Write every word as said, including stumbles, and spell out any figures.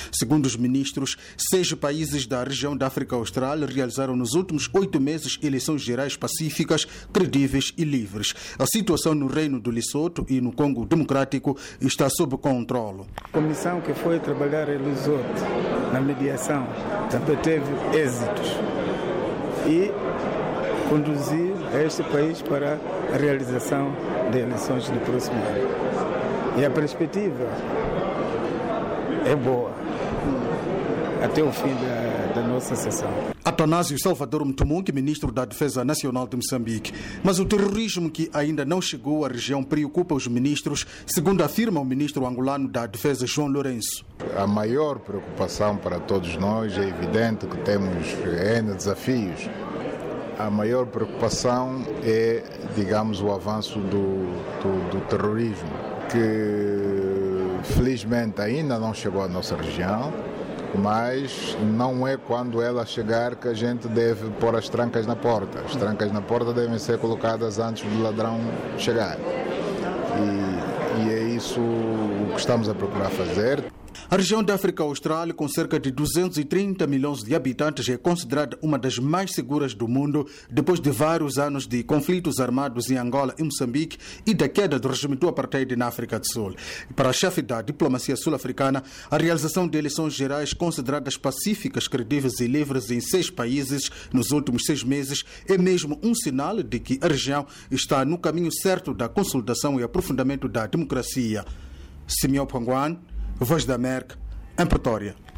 Segundo os ministros, seis países da região da África Austral realizaram nos últimos oito meses eleições gerais pacíficas, credíveis e livres. A situação no Reino do Lesoto e no Congo Democrático está sob controle. A comissão que foi trabalhar em Lesoto na mediação também teve êxitos e conduzir este país para a realização de eleições no próximo ano. E a perspectiva é boa até o fim da, da nossa sessão. Atanásio Salvador Mtumunque, ministro da Defesa Nacional de Moçambique. Mas o terrorismo que ainda não chegou à região preocupa os ministros, segundo afirma o ministro angolano da Defesa, João Lourenço. A maior preocupação para todos nós é evidente que temos N desafios. A maior preocupação é, digamos, o avanço do, do, do terrorismo, que felizmente ainda não chegou à nossa região, mas não é quando ela chegar que a gente deve pôr as trancas na porta. As trancas na porta devem ser colocadas antes do ladrão chegar. E, e é isso o que estamos a procurar fazer. A região da África Austral, com cerca de duzentos e trinta milhões de habitantes, é considerada uma das mais seguras do mundo depois de vários anos de conflitos armados em Angola e Moçambique e da queda do regime do apartheid na África do Sul. Para a chefe da diplomacia sul-africana, a realização de eleições gerais consideradas pacíficas, credíveis e livres em seis países nos últimos seis meses é mesmo um sinal de que a região está no caminho certo da consolidação e aprofundamento da democracia. Simeão Panguan, Voz da América, em Pretória.